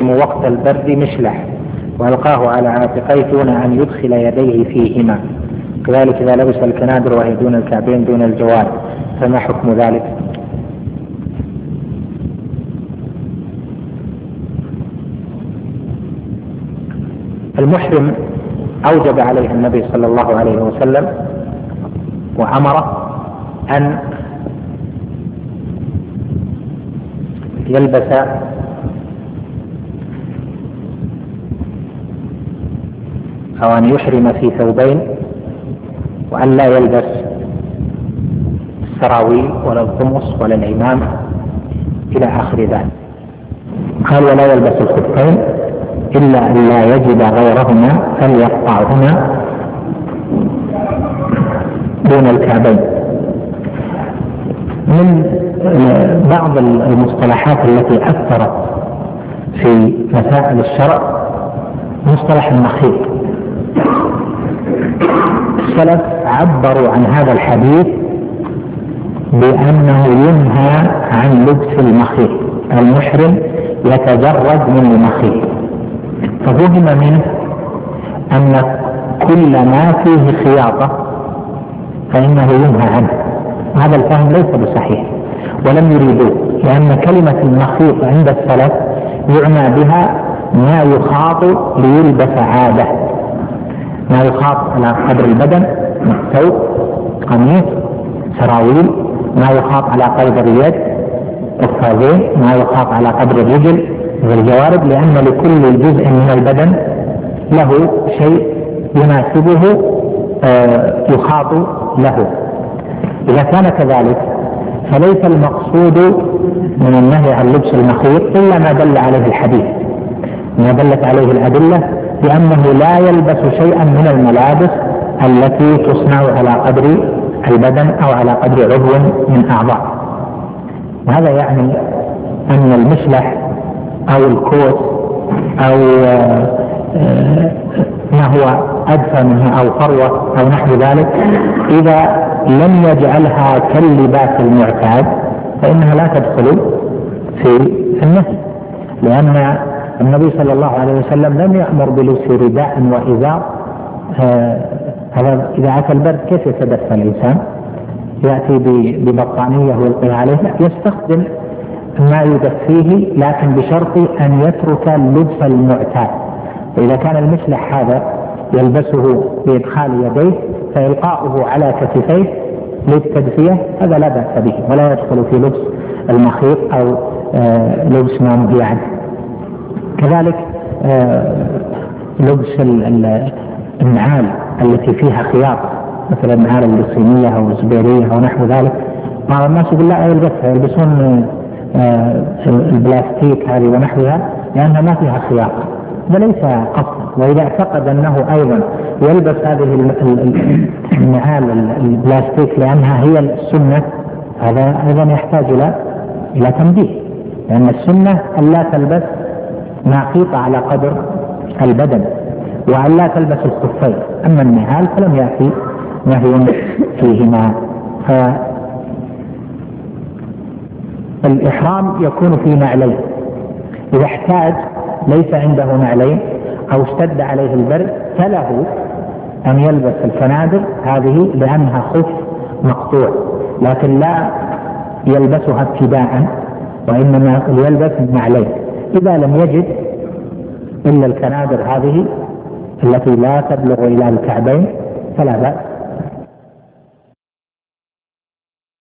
المحرم وقت البرد مشلح وألقاه على عاتقيه دون أن يدخل يديه فيهما، كذلك إذا لبس الكنادر وهي دون الكعبين دون الجوارب، فما حكم ذلك؟ المحرم أوجب عليه النبي صلى الله عليه وسلم وأمره أن يلبس أو أن يحرم في ثوبين، وأن لا يلبس السراويل ولا القمص ولا العمامة إلى آخر ذلك. قال ولا يلبس الخفين إلا أن لا يجد غيرهما فليقطعهما دون الكعبين. من بعض المصطلحات التي أثرت في مسائل الشرع مصطلح المخيط. السلف عبروا عن هذا الحديث بأنه ينهى عن لبس المخيط، المحرم يتجرد من المخيط، ففهم منه أن كل ما فيه خياطة فإنه ينهى عنه. هذا الفهم ليس بصحيح ولم يريدوه، لأن كلمة المخيط عند السلف يعنى بها ما يخاط ليلبس عادة، ما يخاط على قدر البدن، ثوب، قميص، سراويل، ما يخاط على قدر اليد، قفازين، ما يخاط على قدر الرجل والجوارب، لأن لكل جزء من البدن له شيء يناسبه يخاط له. إذا كان كذلك فليس المقصود من النهي عن لبس المخيط إلا ما دل عليه الحديث، ما دلت عليه الأدلة بأنه لا يلبس شيئا من الملابس التي تصنع على قدر البدن أو على قدر عضو من أعضاء. وهذا يعني أن المشلح أو الكوت أو ما هو أدفى منها أو فروة أو نحو ذلك إذا لم يجعلها كاللباس المعتاد فإنها لا تدخل في النهي، لأن النبي صلى الله عليه وسلم لم يأمر بلبس رداء وإزار. هذا إذا أتى البرد كيف يتدفى الإنسان؟ يأتي ببطانية ويلقيها عليه؟ يستخدم ما يدفيه، لكن بشرط أن يترك اللبس المعتاد. وإذا كان المشلح هذا يلبسه بإدخال يديه فإلقاؤه على كتفيه للتدفية هذا لا بأس به، ولا يدخل في لبس المخيط أو لبس ما نهي عنه. كذلك لبس النعال التي فيها خياطة، مثل النعال الصينية أو الزبيرية أو نحو ذلك، بعض الناس يقول لا يلبسها، يلبسون البلاستيك هذه ونحوها لأنها ما فيها خياطة. ده ليس قصد. وإذا اعتقد أنه أيضا يلبس هذه النعال البلاستيك لأنها هي السنة، هذا أيضا يحتاج إلى تنبيه، لأن السنة أن لا تلبس ما خيط على قدر البدن وأن لا تلبس الخفين. أما النعال فلم يأتي نهي فيهما. فالإحرام يكون في نعلين، إذا احتاج ليس عنده نعلين أو اشتد عليه البرد فله أن يلبس الكنادر هذه لأنها خف مقطوع، لكن لا يلبسها ابتداء، وإنما يلبس النعلين. إذا لم يجد إلا الكنادر هذه التي لا تبلغ إلى الكعبين فلا بأس